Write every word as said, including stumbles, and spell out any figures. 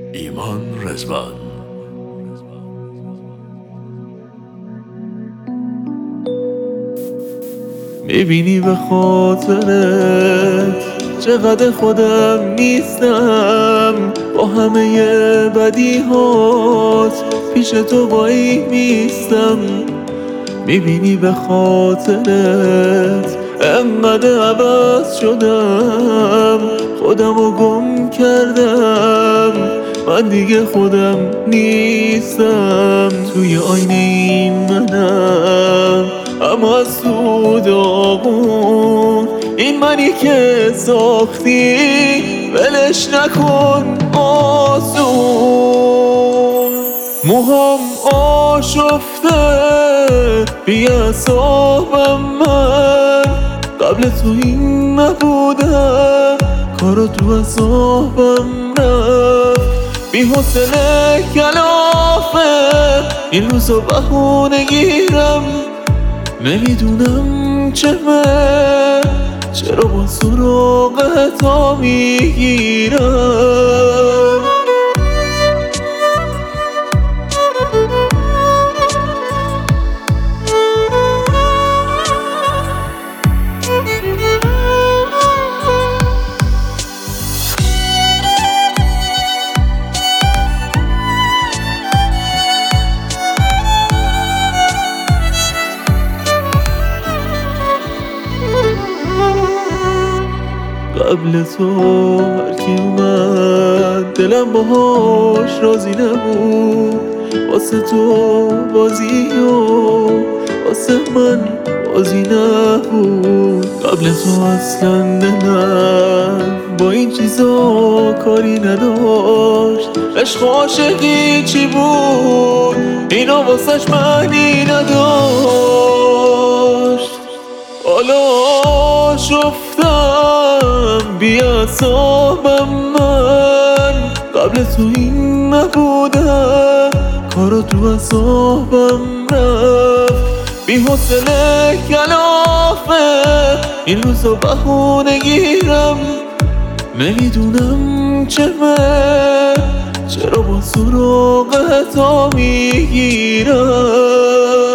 ایمان رضوان. میبینی به خاطرت چقدر خودم نیستم، با همه بدیهات پیش تو وای میستم. میبینی به خاطرت انقدر عوض شدم، خودمو گم کردم، من دیگه خودم نیستم. توی آینه این منم، اما از تو داغون، این منی که ساختی ولش نکن آسون. موهام آشفته بی اعصابم، من قبل تو این نبودم، کارا تو اعصابم رفت. بی حوصله کلافه این روزا بهونه گیرم، نمیدونم چمه چرا با سراغ تا میگیرم. قبل تو هرکی اومد دلم باهاش راضی نبود، واسه تو بازی و واسه من بازی نبود. قبل تو اصلا دلم با این چیزا کاری نداشت، عشق و عاشقی چی بود اینا واسش معنی نداشت. حالا شفتم بی اعصابم، من قبل تو این نبودم، کارا تو اعصابم رفت. بی حوصله کلافه این روزا بهونه گیرم، نمیدونم چمه چرا با سراغ تا میگیرم.